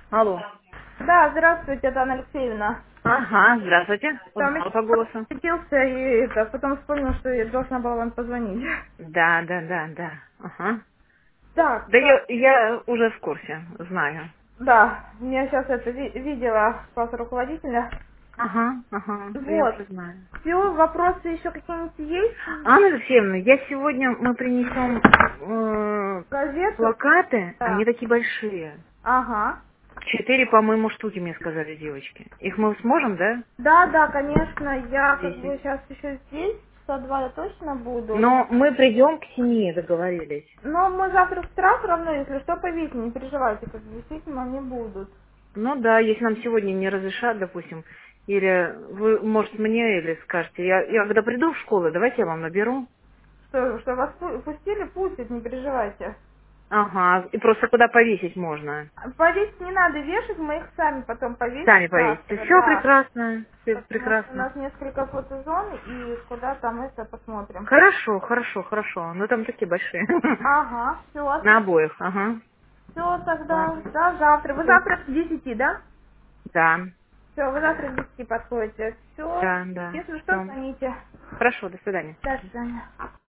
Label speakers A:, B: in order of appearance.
A: Алло.
B: Да, здравствуйте, Анна Алексеевна.
A: Ага, здравствуйте.
B: Там
A: Узнала по голосу.
B: подключился и потом вспомнил, что я должна была вам позвонить.
A: Да, да, да, да. Ага.
B: Так,
A: Да я уже в курсе, знаю.
B: да, я сейчас это видела класс руководителя.
A: Ага, ага, я
B: Вот.
A: уже знаю.
B: Все, вопросы еще какие-нибудь есть?
A: Анна Алексеевна, мы принесем
B: Газету?
A: плакаты, они
B: Да.
A: такие большие.
B: Ага.
A: 4, по-моему, штуки, мне сказали девочки. Их мы сможем, да,
B: Да, да, конечно, я как бы
A: весить?
B: сейчас еще здесь, часа два я точно буду.
A: Но мы придем к 7, договорились.
B: Но мы завтра с утра все равно, если что, повесим, не переживайте, как бы действительно они будут.
A: Ну да, если нам сегодня не разрешат, допустим, или вы, может, мне или скажете, я когда приду в школу, давайте я вам наберу.
B: Что вас пустили, пустят, не переживайте.
A: Ага, и просто куда повесить можно.
B: Повесить не надо вешать, мы их сами потом повесим
A: Сами повесите.
B: завтра,
A: Все
B: да.
A: прекрасно, все
B: Потому что у
A: прекрасно.
B: нас несколько фотозон, и куда там это посмотрим.
A: Хорошо, хорошо, хорошо. Ну там такие большие.
B: Ага, все,
A: На обоих, ага.
B: все тогда,
A: Ладно.
B: да, завтра. Вы
A: Всё.
B: завтра к 10, да?
A: Да,
B: Все, вы завтра к 10 подходите. Все,
A: да, да.
B: если что,
A: Все.
B: звоните.
A: Хорошо, до свидания.
B: До свидания.